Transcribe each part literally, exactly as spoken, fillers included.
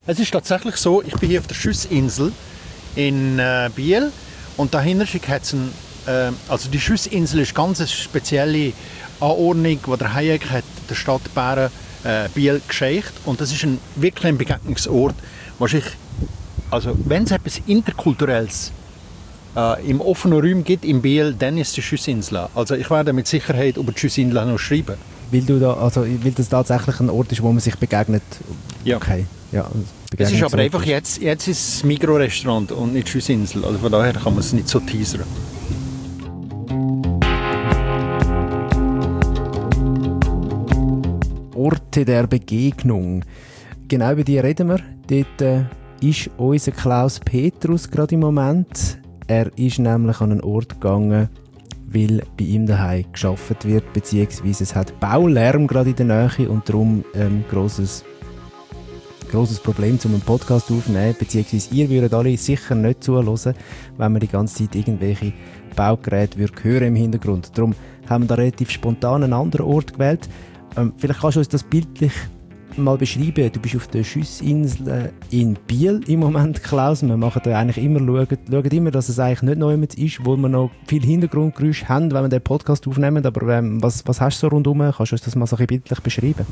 Es ist tatsächlich so, ich bin hier auf der Schüssinsel in äh, Biel und dahinter hat es ein, äh, also die Schüssinsel ist ganz eine spezielle Anordnung, die der Hayek hat der Stadt Bären äh, Biel geschenkt und das ist ein wirklich ein Begegnungsort, wahrscheinlich, also wenn es etwas Interkulturelles äh, im offenen Raum gibt in Biel, dann ist die Schüssinsel. Also ich werde mit Sicherheit über die Schüssinsel noch schreiben. Weil, du da, also, weil das tatsächlich ein Ort ist, wo man sich begegnet? Ja. Okay. Ja, es ist aber einfach, jetzt, jetzt ist es Migros-Restaurant und nicht Schüssinsel. Also von daher kann man es nicht so teasern. Orte der Begegnung. Genau über die reden wir. Dort äh, ist unser Klaus Petrus gerade im Moment. Er ist nämlich an einen Ort gegangen, weil bei ihm daheim gearbeitet wird, beziehungsweise es hat Baulärm gerade in der Nähe und darum ähm, grosses grosses Problem, um einen Podcast aufzunehmen, beziehungsweise ihr würdet alle sicher nicht zuhören, wenn man die ganze Zeit irgendwelche Baugeräte würde hören im Hintergrund. Darum haben wir da relativ spontan einen anderen Ort gewählt. Ähm, vielleicht kannst du uns das bildlich mal beschreiben. Du bist auf der Schüssinsel in Biel im Moment, Klaus. Wir machen da eigentlich immer, schauen, schauen immer, dass es eigentlich nicht noch jemand ist, wo wir noch viel Hintergrundgeräusche haben, wenn wir den Podcast aufnehmen. Aber ähm, was, was hast du so rundherum? Kannst du uns das mal so ein bisschen bildlich beschreiben?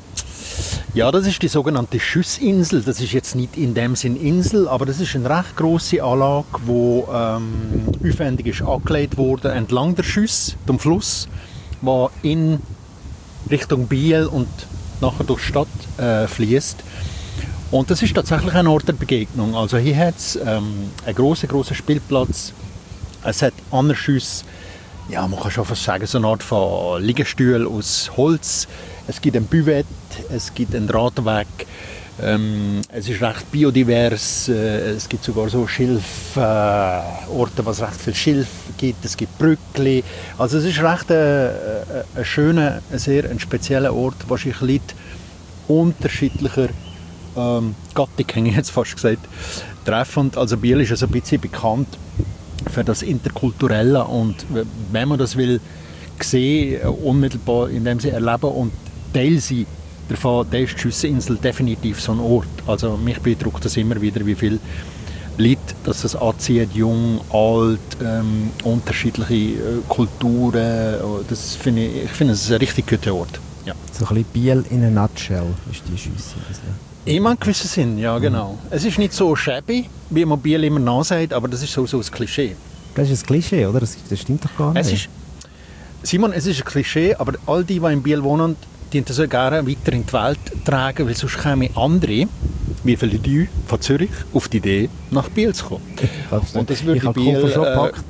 Ja, das ist die sogenannte Schüssinsel. Das ist jetzt nicht in dem Sinn Insel, aber das ist eine recht grosse Anlage, die ähm, aufwendig ist angelegt wurde entlang der Schüss, dem Fluss, der in Richtung Biel und nachher durch die Stadt äh, fließt. Und das ist tatsächlich ein Ort der Begegnung. Also hier hat es ähm, einen grossen, grossen Spielplatz. Es hat andere Schüsse. Ja, man kann schon fast sagen, so eine Art von Liegestuhl aus Holz. Es gibt ein Buvette, es gibt einen Radweg. Ähm, es ist recht biodivers. Äh, es gibt sogar so Schilforte, äh, wo es recht viel Schilf gibt. Es gibt Brückli. Also es ist recht ein, ein schöner, ein sehr ein spezieller Ort, wahrscheinlich Leute unterschiedlicher ähm, Gattung, habe ich jetzt fast gesagt, treffen. Also Biel ist also ein bisschen bekannt für das Interkulturelle und wenn man das will sehen, unmittelbar in dem sie erleben und Teil sein davon, da ist die Schüssinsel definitiv so ein Ort. Also mich beeindruckt das immer wieder, wie viele Leute dass das anzieht, jung, alt, ähm, unterschiedliche äh, Kulturen. Das finde ich, ich finde, es ist ein richtig guter Ort. Ja. So ein bisschen Biel in a nutshell ist die Schüssinsel. In einem gewissen Sinn, ja genau. Mhm. Es ist nicht so shabby, wie man Biel immer nachsagt, aber das ist so, so ein Klischee. Das ist ein Klischee, oder? Das, das stimmt doch gar nicht. Es ist, Simon, es ist ein Klischee, aber all die, die in Biel wohnen, die das so gerne weiter in die Welt tragen, weil sonst kämen andere, wie viele Leute von Zürich, auf die Idee, nach Biel zu kommen. Und das würde ich Biel, schon gepackt.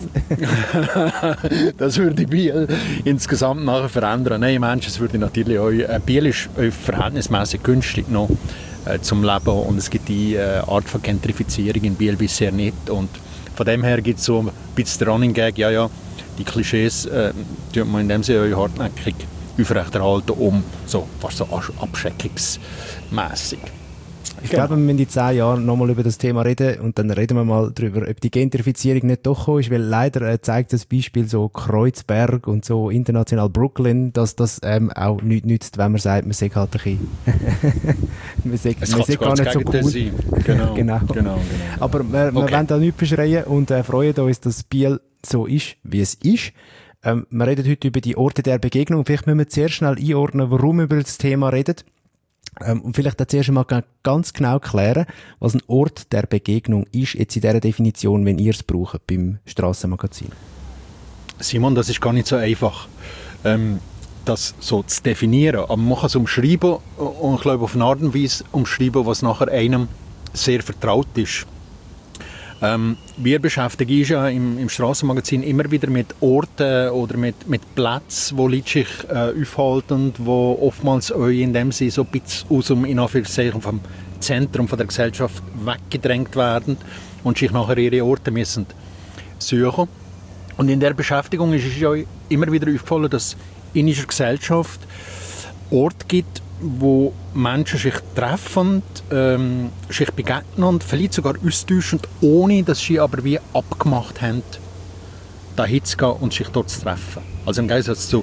Äh, das würde Biel insgesamt nachher verändern. Nein, Mensch, es würde natürlich auch, äh, Biel ist äh, verhältnismäßig günstig noch äh, zum Leben und es gibt die äh, Art von Gentrifizierung in Biel bisher nicht und von dem her gibt es so ein bisschen Running Gag, ja, ja, die Klischees äh, die man in dem Sinne hartnäckig aufrechterhalten, um so fast so abschreckungsmässig. Ich genau. glaube, wir müssen in zehn Jahren nochmal über das Thema reden und dann reden wir mal darüber, ob die Gentrifizierung nicht doch gekommen ist, weil leider äh, zeigt das Beispiel so Kreuzberg und so international Brooklyn, dass das ähm, auch nichts nützt, wenn man sagt, man sagt halt ein bisschen man sagt, man sagt gar nicht so cool. Genau, genau. genau, genau. Aber wir, wir okay. wollen da nichts beschreien und äh, freuen uns, dass Biel so ist, wie es ist. Ähm, wir reden heute über die Orte der Begegnung. Vielleicht müssen wir zuerst schnell einordnen, warum wir über das Thema reden. Ähm, und vielleicht zuerst einmal ganz genau klären, was ein Ort der Begegnung ist, jetzt in dieser Definition, wenn ihr es braucht beim Strassenmagazin. Simon, das ist gar nicht so einfach, ähm, das so zu definieren. Aber man kann es umschreiben und ich glaube auf eine Art und Weise umschreiben, was nachher einem sehr vertraut ist. Ähm, wir beschäftigen uns ja im, im Strassenmagazin immer wieder mit Orten oder mit, mit Plätzen, wo Leute sich äh, aufhalten, wo oftmals auch in dem Sinne so ein bisschen aus dem, in Anführungszeichen, vom Zentrum von der Gesellschaft weggedrängt werden und sich nachher ihre Orte müssen suchen. Und in der Beschäftigung ist es ja immer wieder aufgefallen, dass es in unserer Gesellschaft Orte gibt, wo Menschen sich treffen, ähm, sich begegnen und vielleicht sogar austauschen, ohne dass sie aber wie abgemacht haben, dahin zu gehen und sich dort zu treffen. Also im Gegensatz zu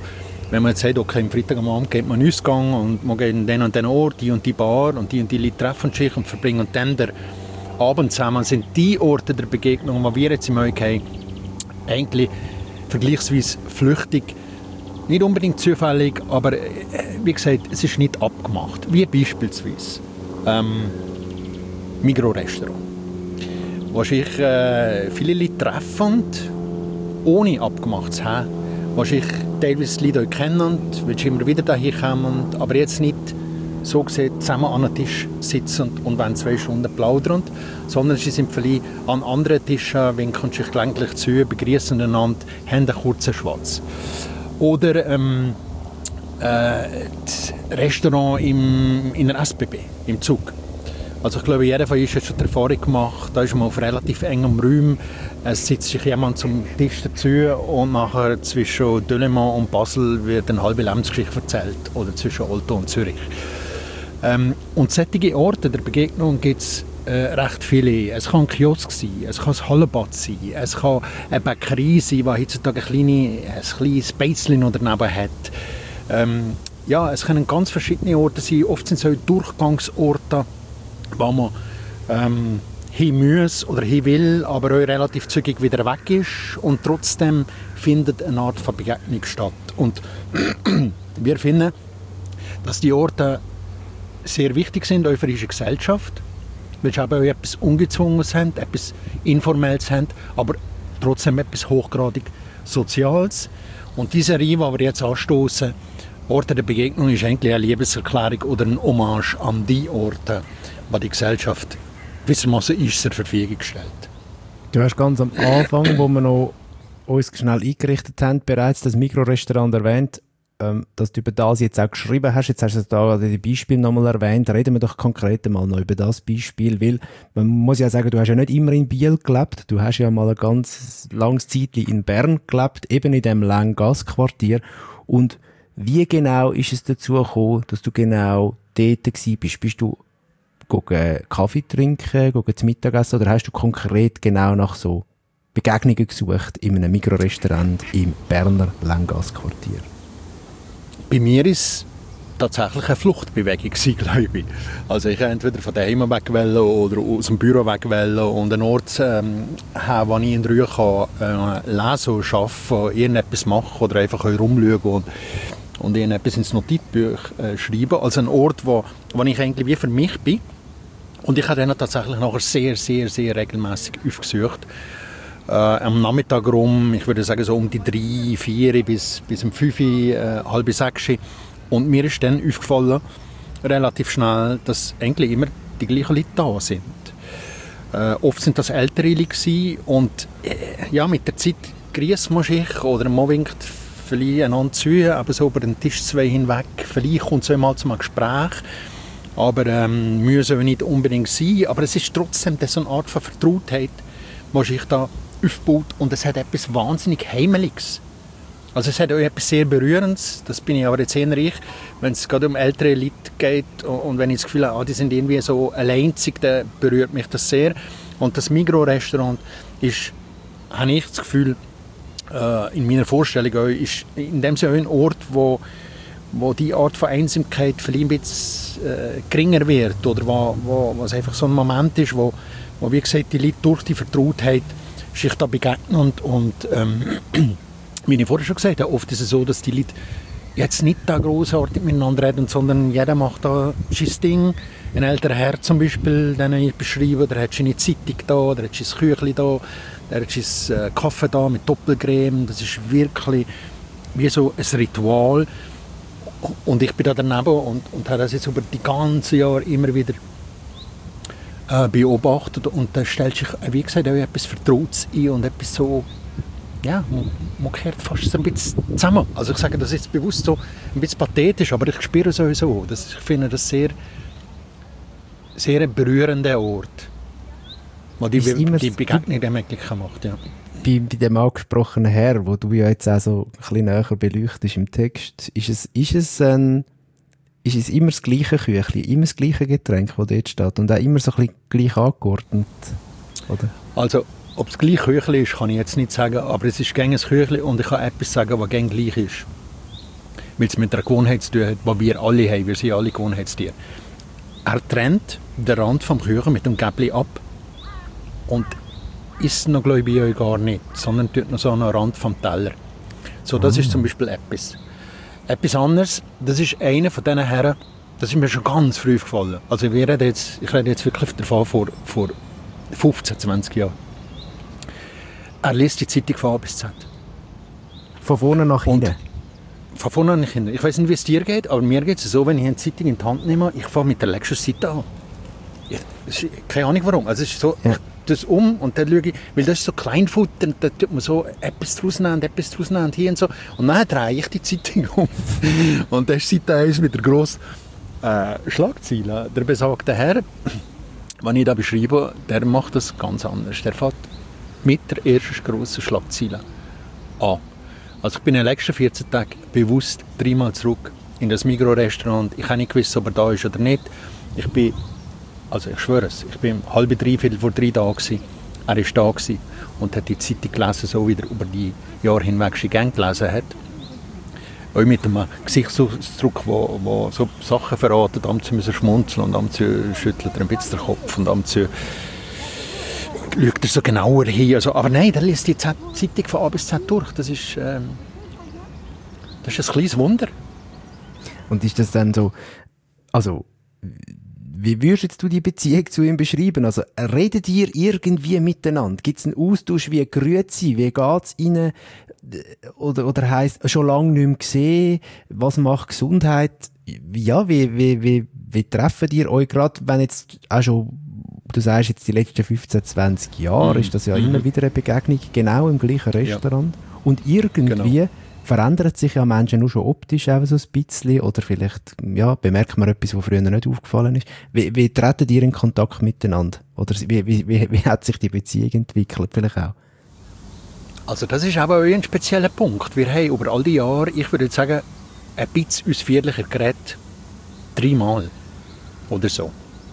wenn man jetzt sagt, okay, am Freitag am Abend geht man in Ausgang und man geht an den und den Ort, die und die Bar und die und die Leute treffen sich und verbringen dann den Abend zusammen, sind die Orte der Begegnung, die wir jetzt im Möik haben, eigentlich vergleichsweise flüchtig. Nicht unbedingt zufällig, aber äh, wie gesagt, es ist nicht abgemacht. Wie beispielsweise ähm, Migros-Restaurant. Wo sich äh, viele Leute treffen, ohne abgemacht zu haben. Wo sich teilweise Leute auch kennen, weil sie immer wieder dahin kommen, aber jetzt nicht so gesehen zusammen an einem Tisch sitzen und wollen zwei Stunden plaudern, sondern sie sind vielleicht an anderen Tischen, winken sich gelegentlich zu, begrüßen einander, haben einen kurzen Schwatz. Oder ähm, äh, das Restaurant im, in der S B B, im Zug. Also ich glaube, jeder von uns hat schon die Erfahrung gemacht, da ist man auf relativ engem Raum, es sitzt sich jemand zum Tisch dazu und nachher zwischen Delémont und Basel wird eine halbe Lebensgeschichte erzählt oder zwischen Olto und Zürich. Ähm, und solche Orte der Begegnung gibt es äh, recht viele. Es kann ein Kiosk sein, es kann ein Hallenbad sein, es kann eine Bäckerei sein, die heutzutage ein, kleine, ein kleines Bätzchen daneben hat. Ähm, ja, es können ganz verschiedene Orte sein, oft sind es auch Durchgangsorte, wo man ähm, hin muss oder hin will, aber auch relativ zügig wieder weg ist und trotzdem findet eine Art von Begegnung statt. Und wir finden, dass die Orte sehr wichtig sind auch für unsere Gesellschaft, weil sie eben auch etwas Ungezwungenes haben, etwas Informelles haben, aber trotzdem etwas hochgradig Soziales. Und diese Reihe, die wir jetzt anstoßen, Orte der Begegnung, ist eigentlich eine Liebeserklärung oder ein Hommage an die Orte, die die Gesellschaft gewissermaßen uns zur Verfügung stellt. Du hast ganz am Anfang, wo wir noch uns schnell eingerichtet haben, bereits das Migros-Restaurant erwähnt, ähm, dass du über das jetzt auch geschrieben hast. Jetzt hast du da die Beispiele nochmal erwähnt. Reden wir doch konkret mal noch über das Beispiel, weil man muss ja sagen, du hast ja nicht immer in Biel gelebt. Du hast ja mal ein ganz langes Zeitchen in Bern gelebt, eben in dem Länggasse-Quartier. Und wie genau ist es dazu gekommen, dass du genau dort gewesen bist? Bist du gehen Kaffee trinken, gehen zum Mittagessen oder hast du konkret genau nach so Begegnungen gesucht in einem Migros-Restaurant im Berner Länggasse-Quartier? Bei mir war es tatsächlich eine Fluchtbewegung, glaube ich. Also ich entweder von daheim weg wollen oder aus dem Büro weg wollen und einen Ort ähm, haben, wo ich in Ruhe kann, äh, lesen, arbeiten, irgendetwas machen oder einfach rumschauen und, und irgendetwas ins Notizbuch äh, schreiben. Also ein Ort, wo, wo ich eigentlich wie für mich bin. Und ich habe dann tatsächlich nachher sehr, sehr, sehr regelmässig aufgesucht. Äh, am Nachmittag rum, ich würde sagen so um die drei, vier bis, bis um fünf, äh, halb sechs. Und mir ist dann aufgefallen, relativ schnell, dass eigentlich immer die gleichen Leute da sind. Äh, oft sind das ältere Leute und äh, ja, mit der Zeit grüßt man sich oder man winkt vielleicht einander zu, aber so über den Tisch zwei hinweg. Vielleicht kommt es einmal zu einem Gespräch. Aber ähm, müssen auch nicht unbedingt sein. Aber es ist trotzdem so eine Art von Vertrautheit, die sich da aufbaut. Und es hat etwas wahnsinnig Heimeliges. Also es hat auch etwas sehr Berührendes. Das bin ich aber jetzt eher ich. Wenn es gerade um ältere Leute geht und wenn ich das Gefühl habe, ah, die sind irgendwie so alleinzig, dann berührt mich das sehr. Und das Migros-Restaurant ist, habe ich das Gefühl, äh, in meiner Vorstellung auch, ist in dem Sinne ein Ort, wo wo die Art von Einsamkeit vielleicht ein bisschen äh, geringer wird oder wo, wo, wo es einfach so ein Moment ist, wo, wo wie gesagt, die Leute durch die Vertrautheit sich da begegnen und ähm, wie ich vorher schon gesagt habe, oft ist es so, dass die Leute jetzt nicht da grossartig miteinander reden, sondern jeder macht da sein Ding. Ein älterer Herr zum Beispiel, den ich beschreibe, der hat seine Zeitung da, der hat sein Küchli da, der hat sein äh, Kaffee da mit Doppelcreme. Das ist wirklich wie so ein Ritual. Und ich bin da daneben und, und habe das jetzt über die ganzen Jahre immer wieder äh, beobachtet. Und da stellt sich, wie gesagt, auch etwas Vertrautes ein und etwas so, ja, man, man gehört fast so ein bisschen zusammen. Also ich sage das jetzt bewusst so ein bisschen pathetisch, aber ich spüre es sowieso. Das, ich finde das sehr, sehr ein berührender Ort, wo die, die Begegnung dem möglich macht, ja. Bei, bei dem angesprochenen Herr, wo du ja jetzt auch so ein bisschen näher beleuchtest im Text, ist es, ist es, ein, ist es immer das gleiche Küchli, immer das gleiche Getränk, das dort steht und auch immer so ein bisschen gleich angeordnet, oder? Also, ob es das gleiche Küchli ist, kann ich jetzt nicht sagen, aber es ist gäng ein Küchli und ich kann etwas sagen, was gäng gleich ist. weil es mit einer Gewohnheit zu tun hat, die wir alle haben. Wir sind alle Gewohnheitstiere. Er trennt den Rand vom Kuchen mit dem Gäbli ab und isst noch, glaube ich, gar nicht, sondern tut noch so an den Rand vom Teller. So, das oh. ist zum Beispiel etwas. Etwas anderes, das ist einer von diesen Herren, das ist mir schon ganz früh aufgefallen. Also wir reden jetzt, ich rede jetzt wirklich davon vor, vor fünfzehn, zwanzig Jahren. Er liest die Zeitung von A bis Z. Von vorne nach hinten? Von vorne nach hinten. Ich weiss nicht, wie es dir geht, aber mir geht es so, wenn ich eine Zeitung in die Hand nehme, ich fange mit der letzten Seite an. Ich, keine Ahnung warum. Also es ist so, ja. Ich das um und dann schaue ich, weil das ist so Kleinfutter, da tut man so etwas draus nehmen, etwas draus nehmen, hier und so. Und dann drehe ich die Zeitung um. Und dann ist Seite eins mit der grossen äh, Schlagzeile. Der besagte Herr, wenn ich das beschreibe, der macht das ganz anders. Der fährt mit der ersten grossen Schlagzeile an. Also ich bin in den letzten vierzehn Tagen bewusst dreimal zurück in das Migros-Restaurant. Ich habe nicht gewusst, ob er da ist oder nicht. Ich bin Also ich schwöre es, ich bin halb drei, viertel vor drei da gewesen. Er war da gewesen und hat die Zeitung gelesen, so wie er über die Jahre hinweg schon gern gelesen hat. Auch mit einem Gesichtsausdruck, wo, wo so Sachen verratet, am zu müssen schmunzeln und am zu schüttelt er ein bisschen den Kopf und am zu schaut er so genauer hin. Also, aber nein, der liest die Z- Zeitung von A bis Z durch. Das ist, ähm, das ist ein kleines Wunder. Und ist das dann so, also wie würdest du die Beziehung zu ihm beschreiben? Also, redet ihr irgendwie miteinander? Gibt es einen Austausch, wie grüezi, wie geht's ihnen? Oder, oder heisst, schon lange nicht mehr gesehen? Was macht Gesundheit? Ja, wie, wie, wie, wie treffen ihr euch gerade, wenn jetzt auch schon, du sagst jetzt die letzten fünfzehn, zwanzig Jahre, mm. ist das ja mm. immer wieder eine Begegnung, genau im gleichen Restaurant. Ja. Und irgendwie genau. verändert sich ja Menschen nur schon optisch auch so ein bisschen oder vielleicht ja, bemerkt man etwas, was früher nicht aufgefallen ist. Wie, wie treten ihr in Kontakt miteinander? Oder wie, wie, wie, wie hat sich die Beziehung entwickelt vielleicht auch? Also das ist aber ein spezieller Punkt. Wir haben über all die Jahre, ich würde sagen, ein bisschen ausführlicher geredet. Dreimal oder so.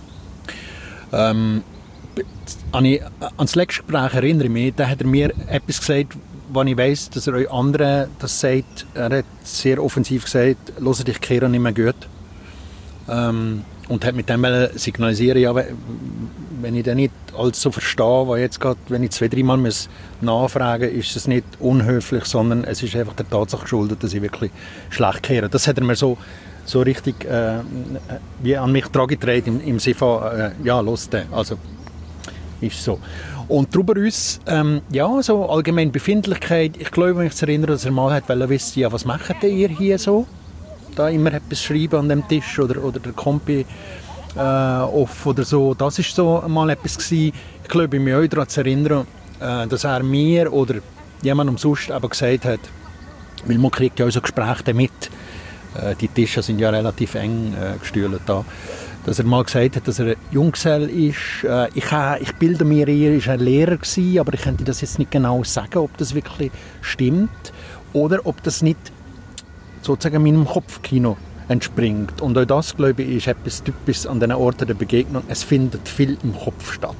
Ähm, an, ich, an das letzte Gespräch erinnere ich mich, da hat er mir etwas gesagt, wenn ich weiss, dass er euch anderen das sagt. Er hat sehr offensiv gesagt, «Hört dich Kehrer nicht mehr gut». Ähm, und hat mit dem signalisieren, ja, wenn ich den nicht alles so verstehe, weil jetzt grad, wenn ich zwei, dreimal nachfragen muss, ist es nicht unhöflich, sondern es ist einfach der Tatsache geschuldet, dass ich wirklich schlecht kehre. Das hat er mir so, so richtig äh, wie an mich herangetragen, im, im Sinne von, äh, ja, los den. Also, ist so. Und darüber uns, ähm, ja, so allgemeine Befindlichkeit. Ich glaube, wenn ich mich erinnere, dass er mal hat wissen, ja, was macht ihr hier so? Da immer etwas schreiben an dem Tisch oder, oder der Kompi äh, off oder so. Das war so mal etwas gewesen. Ich glaube, mich auch daran zu erinnern, äh, dass er mir oder jemandem sonst aber gesagt hat, weil man kriegt ja auch so Gespräche mit. Äh, die Tische sind ja relativ eng äh, gestühlt da. Dass er mal gesagt hat, dass er ein Junggesell ist. Äh, ich, äh, ich bilde mir, er war ein Lehrer gewesen, aber ich könnte das jetzt nicht genau sagen, ob das wirklich stimmt oder ob das nicht sozusagen meinem Kopfkino entspringt. Und auch das, glaube ich, ist etwas Typisches an diesen Orten der Begegnung. Es findet viel im Kopf statt.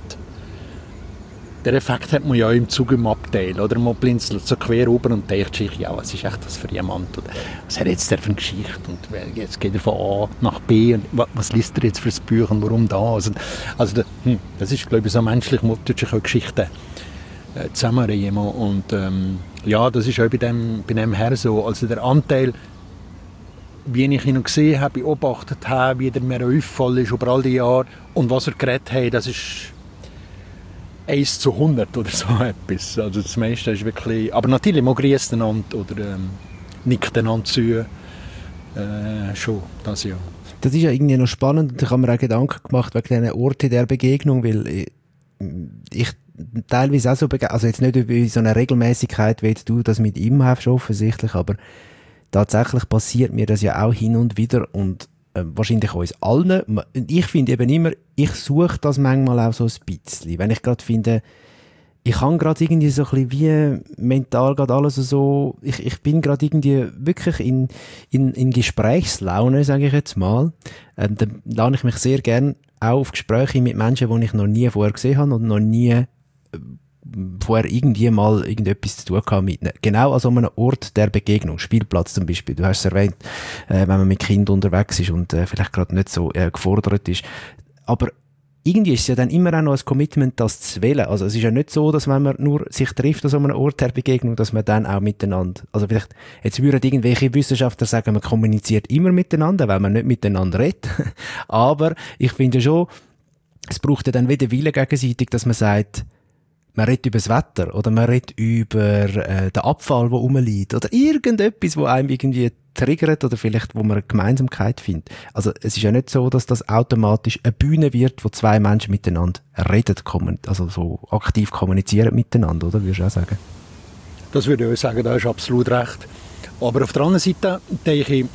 Der Effekt hat man ja auch im Zug im Abteil. Oder man blinzelt so quer oben und denkt sich, ja, was ist echt das für jemand? Oder was hat jetzt der für eine Geschichte? Und jetzt geht er von A nach B. Und was liest er jetzt für ein Buch und warum da? Also, also hm, das ist, glaube ich, so menschlich, man tut sich auch Geschichten äh, zusammenreihen. Und ähm, ja, das ist auch bei dem, bei dem Herr so. Also der Anteil, wie ich ihn noch gesehen habe, beobachtet habe, wie er mir aufgefallen ist über all die Jahre und was er geredet hat, das ist eins zu hundert oder so etwas. Also das meiste ist wirklich... Aber natürlich, man grüßt einander oder ähm, nickt einander zu. Äh, schon, das ja. Das ist ja irgendwie noch spannend und ich habe mir auch Gedanken gemacht wegen diesen Orten der Begegnung, weil ich, ich teilweise auch so begegne, also jetzt nicht über so eine Regelmäßigkeit, wie jetzt du das mit ihm hast, offensichtlich, aber tatsächlich passiert mir das ja auch hin und wieder und äh, wahrscheinlich uns allen. Ich finde eben immer, ich suche das manchmal auch so ein bisschen. Wenn ich gerade finde, ich habe gerade irgendwie so ein bisschen wie mental gerade alles so, ich, ich bin gerade irgendwie wirklich in, in, in Gesprächslaune, sage ich jetzt mal. Ähm, dann lade ich mich sehr gern auch auf Gespräche mit Menschen, die ich noch nie vorher gesehen habe und noch nie vorher irgendwie mal irgendetwas zu tun gehabt mit, genau an so einem Ort der Begegnung, Spielplatz zum Beispiel. Du hast es erwähnt, äh, wenn man mit Kindern unterwegs ist und äh, vielleicht gerade nicht so äh, gefordert ist. Aber irgendwie ist es ja dann immer auch noch ein Commitment, das zu wählen. Also es ist ja nicht so, dass wenn man nur sich trifft an so einem Ort der Begegnung, dass man dann auch miteinander, also vielleicht, jetzt würden irgendwelche Wissenschaftler sagen, man kommuniziert immer miteinander, weil man nicht miteinander redet. Aber ich finde schon, es braucht ja dann wieder Wille gegenseitig, dass man sagt, man redet über das Wetter oder man redet über äh, den Abfall, der rumliegt oder irgendetwas, wo einem irgendwie triggert oder vielleicht, wo man eine Gemeinsamkeit findet. Also es ist ja nicht so, dass das automatisch eine Bühne wird, wo zwei Menschen miteinander reden, also so aktiv kommunizieren miteinander, oder? Würdest du auch sagen? Das würde ich auch sagen, da hast du absolut recht. Aber auf der anderen Seite denke ich,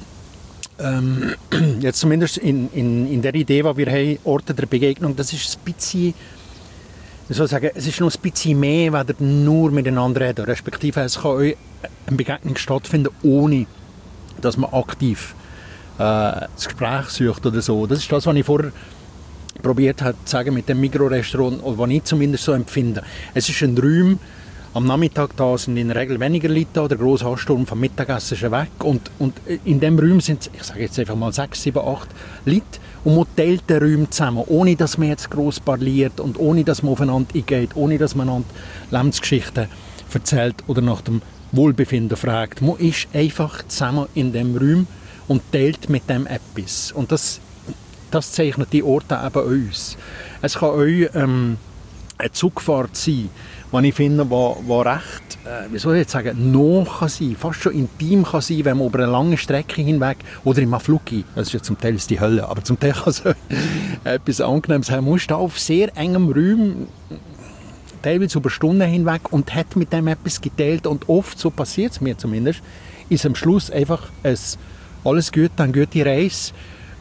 ähm, jetzt zumindest in, in, in der Idee, die wir haben, Orte der Begegnung, das ist ein bisschen, ich soll sagen, es ist noch ein bisschen mehr, wenn ihr nur miteinander redet. Respektive es kann euch eine Begegnung stattfinden, ohne dass man aktiv äh, das Gespräch sucht oder so. Das ist das, was ich vorher probiert habe zu sagen mit dem Mikrorestaurant, oder was ich zumindest so empfinde. Es ist ein Raum, am Nachmittag da sind in der Regel weniger Leute da, der grosse Ansturm vom Mittagessen ist weg und, und in diesem Raum sind, ich sage jetzt einfach mal sechs, sieben, acht Leute und man teilt den Raum zusammen, ohne dass man jetzt gross parliert und ohne dass man aufeinander eingeht, ohne dass man einander Lebensgeschichten erzählt oder nach dem Wohlbefinden fragt. Man ist einfach zusammen in dem Raum und teilt mit dem etwas. Und das, das zeichnet die Orte eben uns. Es kann euch ähm, eine Zugfahrt sein, die ich finde, wo, wo recht, äh, wie soll ich jetzt sagen, nah kann sein, fast schon intim kann sein, wenn man über eine lange Strecke hinweg oder im Afluki, das ist ja zum Teil die Hölle, aber zum Teil kann es etwas Angenehmes haben. Man ist da auf sehr engem Raum, teilweise über Stunden hinweg und hat mit dem etwas geteilt und oft, so passiert es mir zumindest, ist am Schluss einfach ein alles gut, eine gute Reise.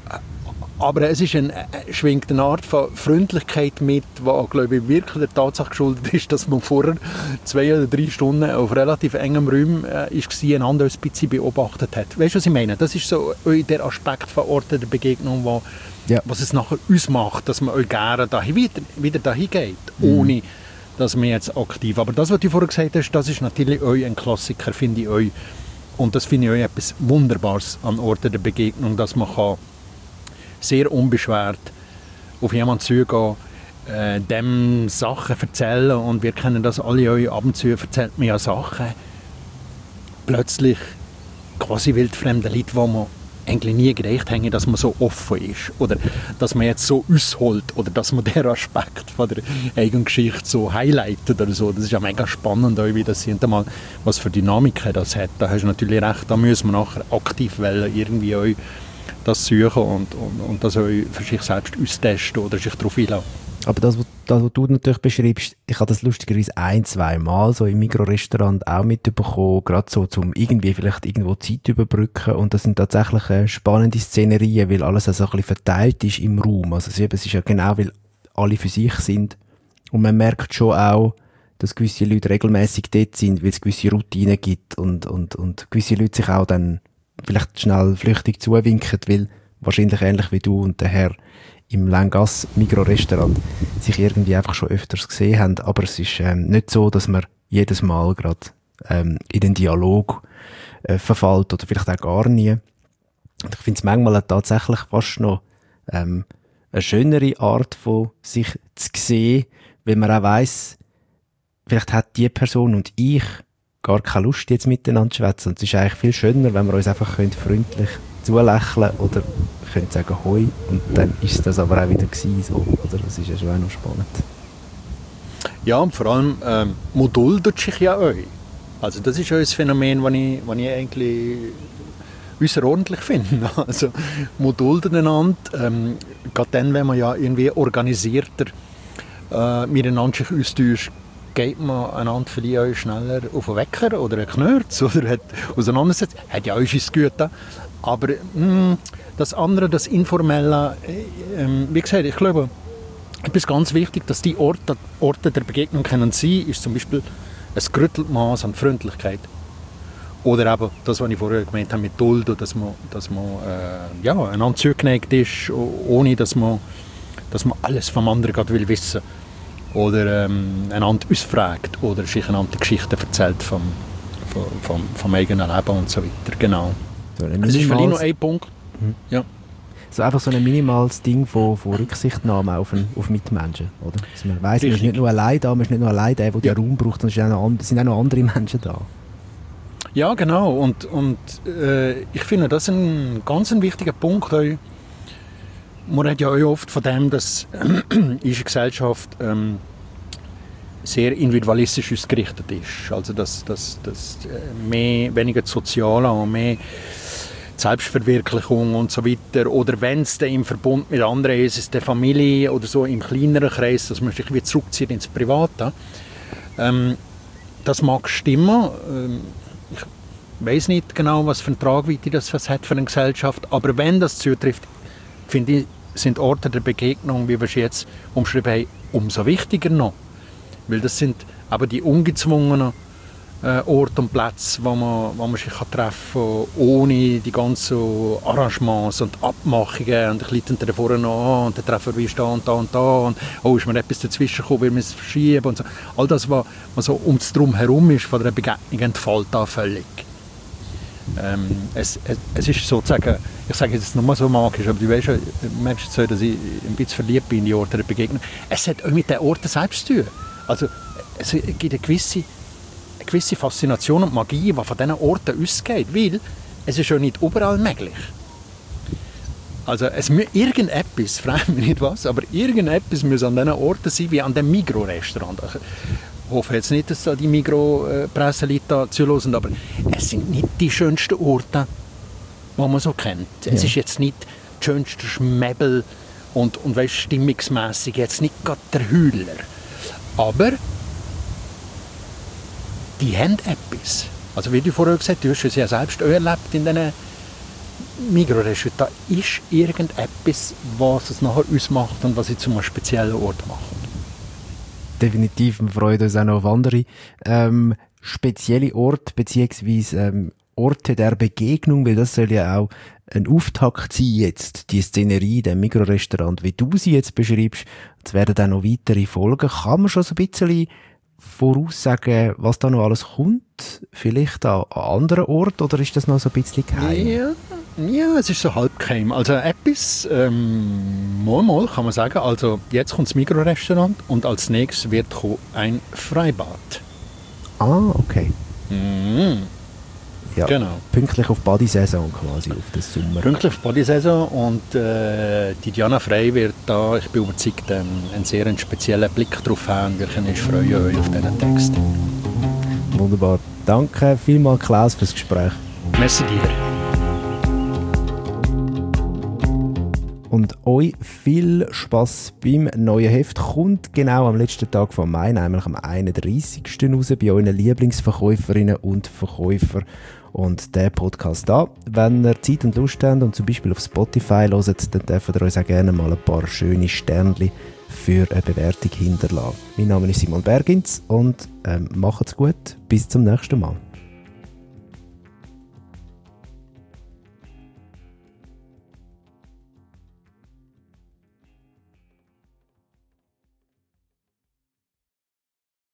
Aber es ist ein, schwingt eine Art von Freundlichkeit mit, die, glaube ich, wirklich der Tatsache geschuldet ist, dass man vorher zwei oder drei Stunden auf relativ engem Raum äh, war, einander ein bisschen beobachtet hat. Weißt du, was ich meine? Das ist so der Aspekt von Orten der Begegnung, wo, ja. was es nachher ausmacht, dass man euch gerne dahin, wieder, wieder dahin geht, mhm. ohne dass man jetzt aktiv... Aber das, was du vorher gesagt hast, das ist natürlich euch ein Klassiker, finde ich euch. Und das finde ich euch etwas Wunderbares an Orten der Begegnung, dass man kann sehr unbeschwert auf jemanden zugehen, äh, dem Sachen erzählen und wir kennen das alle, euch ab und zu erzählt man ja Sachen plötzlich quasi wildfremde Leute, wo man eigentlich nie gedacht hätte, dass man so offen ist oder dass man jetzt so ausholt oder dass man den Aspekt von der eigenen Geschichte so highlightet oder so. Das ist ja mega spannend, wie das sieht mal, was für Dynamiken das hat. Da hast du natürlich recht, da müssen wir nachher aktiv wählen, irgendwie euch das suchen und, und, und das euch für sich selbst austesten oder sich darauf einlassen. Aber das, das, was du natürlich beschreibst, ich habe das lustigerweise ein-, zwei Mal so im Mikrorestaurant auch mitbekommen, gerade so, um irgendwie vielleicht irgendwo Zeit zu überbrücken. Und das sind tatsächlich äh, spannende Szenerien, weil alles so ein bisschen verteilt ist im Raum. Also es ist ja genau, weil alle für sich sind. Und man merkt schon auch, dass gewisse Leute regelmäßig dort sind, weil es gewisse Routinen gibt und, und, und gewisse Leute sich auch dann vielleicht schnell flüchtig zuwinken, weil wahrscheinlich ähnlich wie du und der Herr im Langasse Mikrorestaurant sich irgendwie einfach schon öfters gesehen haben, aber es ist ähm, nicht so, dass man jedes Mal gerade ähm, in den Dialog äh, verfällt oder vielleicht auch gar nie. Und ich finde es manchmal tatsächlich fast noch ähm, eine schönere Art von sich zu sehen, weil man auch weiss, vielleicht hat die Person und ich gar keine Lust jetzt miteinander zu schwätzen. Und es ist eigentlich viel schöner, wenn wir uns einfach freundlich zulächeln oder können sagen «Hoi» und dann ist das aber auch wieder gewesen, so. Oder das ist ja schon auch noch spannend. Ja, und vor allem ähm, man duldet sich ja euch. Also das ist ja ein Phänomen, das ich, das ich eigentlich außerordentlich finde. Also man duldet einander, ähm, gerade dann, wenn man ja irgendwie organisierter äh, miteinander sich austauscht, geht man einander vielleicht schneller auf den Wecker oder einen Knörz oder hat auseinandersetzt. Hat ja auch sein Gute. Aber mh, das andere, das Informelle, äh, äh, wie gesagt, ich glaube, etwas ganz wichtig, dass die Orte, Orte der Begegnung können sein, ist zum Beispiel ein gerüttelt Maß an Freundlichkeit. Oder eben das, was ich vorher gemeint habe mit Duld, dass man, dass man äh, ja, einander zugeneigt ist, ohne dass man, dass man alles vom anderen gerade will wissen. oder ähm, einander ausfragt oder sich einander Geschichten erzählt vom, vom, vom, vom eigenen Leben und so weiter. Genau. So das ist vielleicht noch ein Punkt. Hm. Ja. So einfach so ein minimales Ding von, von Rücksichtnahme auf, ein, auf Mitmenschen, oder? Also man weiss, man ist nicht nur allein da, man ist nicht nur allein der, der ja. den Raum braucht, sondern es sind auch noch andere Menschen da. Ja, genau. Und, und äh, ich finde, das ist ein ganz ein wichtiger Punkt. Man redet ja auch oft von dem, dass unsere Gesellschaft ähm, sehr individualistisch ausgerichtet ist. Also dass, dass, dass mehr, weniger Soziale und mehr Selbstverwirklichung und so weiter. Oder wenn es dann im Verbund mit anderen ist, ist es Familie oder so im kleineren Kreis, dass man sich wieder zurückzieht ins Private. Ähm, das mag stimmen. Ähm, ich weiß nicht genau, was für eine Tragweite das hat für eine Gesellschaft. Aber wenn das zutrifft, finde ich, sind Orte der Begegnung, wie wir es jetzt umschrieben haben, umso wichtiger noch. Weil das sind aber die ungezwungenen äh, Orte und Plätze, wo man, wo man sich kann treffen kann, ohne die ganzen Arrangements und Abmachungen. Und ich leite dann vorne an und dann treffen wir da und da und da. Und oh, ist mir etwas dazwischen gekommen, weil wir es verschieben. Und so. All das, was, was so um das Drumherum ist von der Begegnung, entfällt da völlig. Ähm, es, es, es ist sozusagen, ich sage jetzt nochmal so magisch, aber du weißt ja, du merkst so, dass ich ein bisschen verliebt bin in die Orte der Begegnung. Es hat auch mit den Orten selbst zu tun. Also, es gibt eine gewisse, eine gewisse Faszination und Magie, die von diesen Orten ausgeht, weil es ist ja nicht überall möglich. Also, es muss irgendetwas, frage mich nicht was, aber irgendetwas muss an diesen Orten sein, wie an dem Migros-Restaurant. Ich hoffe jetzt nicht, dass da die Migros-Presseleute zuhören, aber es sind nicht die schönsten Orte, die man so kennt. Ja. Es ist jetzt nicht das schönste Schmäbel und, und weißt, stimmungsmässig jetzt nicht gerade der Hühler. Aber die haben etwas. Also wie du vorher gesagt hast, du hast es ja selbst erlebt in diesen Migros-Restaurants. Da ist irgendetwas, was es nachher ausmacht und was sie zu einem speziellen Ort macht. Definitiv, wir freuen uns auch noch auf andere ähm, spezielle Orte bzw. Ähm, Orte der Begegnung, weil das soll ja auch ein Auftakt sein jetzt, die Szenerie, der Migros-Restaurant, wie du sie jetzt beschreibst. Es werden dann noch weitere Folgen. Kann man schon so ein bisschen voraussagen, was da noch alles kommt? Vielleicht an, an anderen Orten oder ist das noch so ein bisschen geheim? Ja, ja, es ist so halb geheim. Also etwas, ähm, mal, mal kann man sagen, also jetzt kommt das Migros-Restaurant und als nächstes wird ein Freibad. Ah, okay. Mhm. Ja, genau. Pünktlich auf Badesaison quasi, auf den Sommer. Pünktlich auf Badesaison und äh, die Diana Frey wird da, ich bin überzeugt, einen, einen sehr speziellen Blick darauf haben. Wir können uns freuen auf diesen Text. Wunderbar. Danke vielmals, Klaus, fürs Gespräch. Merci dir. Und euch viel Spass beim neuen Heft. Kommt genau am letzten Tag von Mai, nämlich am einunddreißigsten raus, bei euren Lieblingsverkäuferinnen und Verkäufern. Und der Podcast da, wenn ihr Zeit und Lust habt und zum Beispiel auf Spotify hört, dann dürft ihr euch auch gerne mal ein paar schöne Sternchen für eine Bewertung hinterlassen. Mein Name ist Simon Bergins und ähm, macht's gut. Bis zum nächsten Mal.